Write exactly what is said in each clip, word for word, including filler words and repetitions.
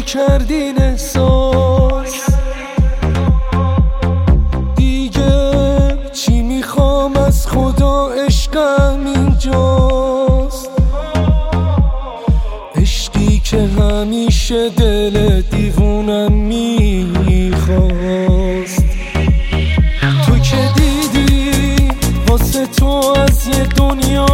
کردین احساس. دیگه چی میخوام از خدا، عشقم اینجاست. عشقی که همیشه دل دیوونم میخواست. تو که دیدی واسه تو از یه دنیا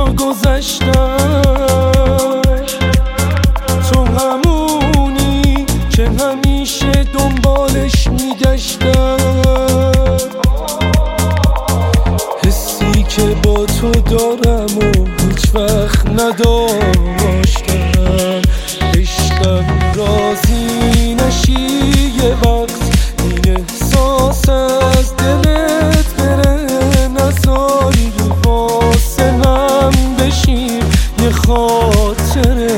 گذشتم. تو همونی که همیشه دنبالش میگشتم. حسی که با تو دارم و هیچ وقت نداشتم. عشقم راضی نشی یه وقت این احساس از دلت بره. نذاری واسه هم بشیم یه خاطره.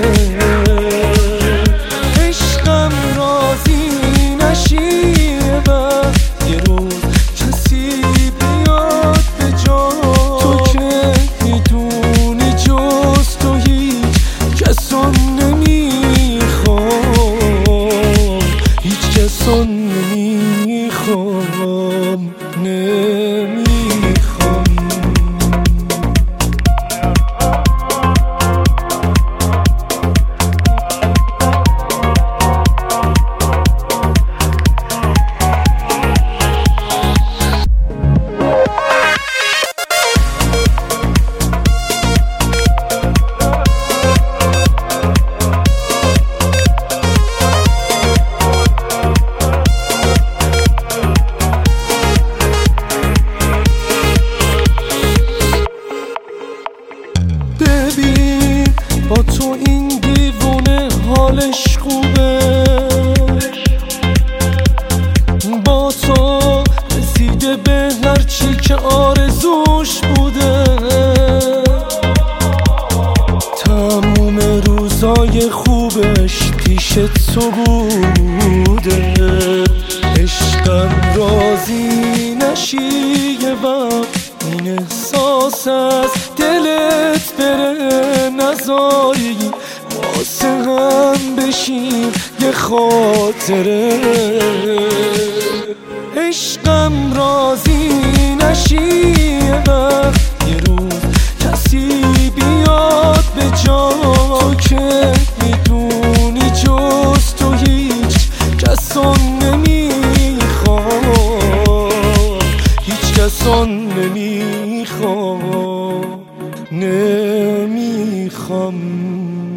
عشقم راضی نشی یه وقت یه روز کسی بیاد به جا. تو که میدونی جز تو هیچ کسو نمیخوام. هیچ کسو نمیخوام نمیخوام. ببین با تو این دیوونه حالش خوبه. با تو رسیده به هرچی که آرزوش بوده. تموم روزای خوبش پیش تو بوده. عشقم راضی نشی یه وقت این احساس از دلت بره. نذاری واسه هم بشیم یه خاطره. عشقم راضی نشی یه وقت یه روز کسی بیاد به جا. تو که میدونی جز تو هیچ کسو نمیخوام. هیچ کسو نمیخوام نمیخوام.